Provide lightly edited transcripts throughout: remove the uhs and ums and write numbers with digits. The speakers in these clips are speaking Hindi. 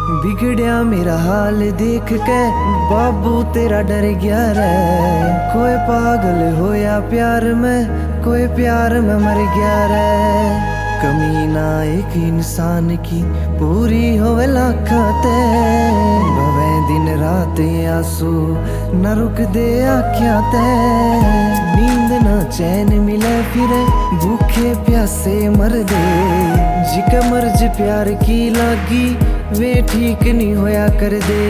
बिगड़िया मेरा हाल देख के बाबू तेरा डर गया रे। कोई पागल होया प्यार में, कोई प्यार में मर गया रे। कमी ना एक इंसान की पूरी होवे लाखाते, भवे दिन रात आंसू न रुक दे आँखियां ते। नींद ना चैन मिले फिर भूखे प्यासे मर दे। जिके मर्ज प्यार की लागी वे ठीक नहीं होया कर दे।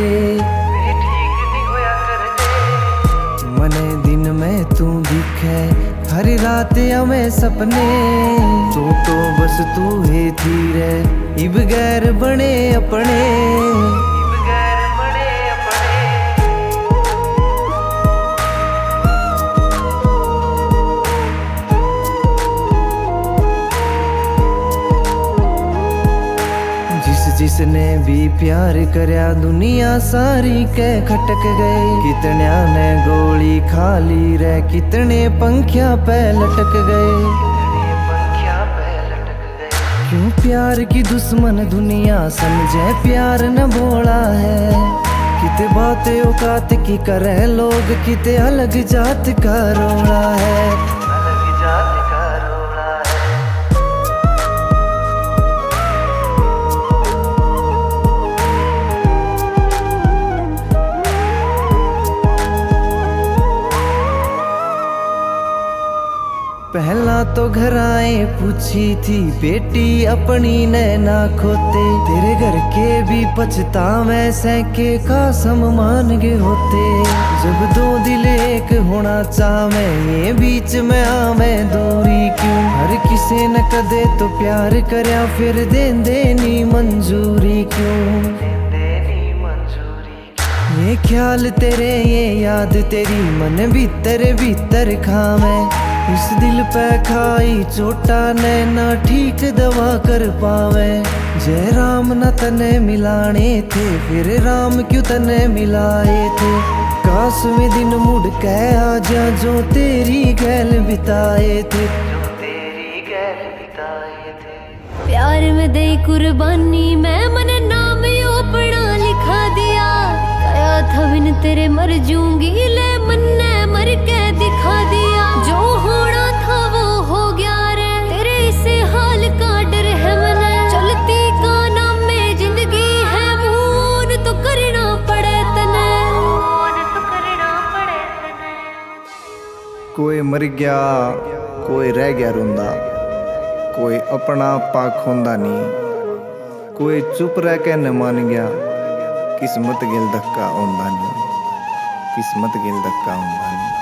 मने दिन में तू दिखे हर रात हमें सपने, तो बस तू है थी रे इब गैर बने अपने। जिसने भी प्यार करया दुनिया सारी के खटक गए। कितन्या ने गोली खा ली रे, कितने पंखिया पे लटक गए। क्यों प्यार की दुश्मन दुनिया समझे प्यार न बोला है। किते बातें औकात की करे लोग, किते अलग जात का रोला है। पहला तो घर आए पूछी थी बेटी अपनी ने ना खोते। तेरे घर के भी पछतावे सैके कसम मान गए होते। जब दो दिल एक होना चाहे ये बीच में आवे दूरी क्यों। हर किसी न कदे तो प्यार करया फिर देनी मंजूरी क्यों। ये ख्याल तेरे ये याद तेरी मन भीतर भीतर खावे। इस दिल पे खाई चोटा ने ना ठीक दवा कर पावे। जय राम न तने मिलाने थे फिर राम क्यों तने मिलाए थे। काश में दिन मुड़ के आजा जो तेरी गैल बिताए थे। प्यार में दे कुर्बानी मैं मन नाम यो अपना लिखा दिया। कया था बिन तेरे मर जूंगी ले मन ने मर के दिखा दिया। जो होना था वो हो गया रे, तेरे इसे हाल का डर है मने। चलती का नाम में जिंदगी है मून तो करना पड़े तने। कोई मर गया कोई रह गया रोंदा, कोई अपना पाक होंदा नहीं। कोई चुप रह के न मान गया, किस्मत गिल धक्का होंदा नहीं। किस्मत गिल धक्का होंदा नहीं।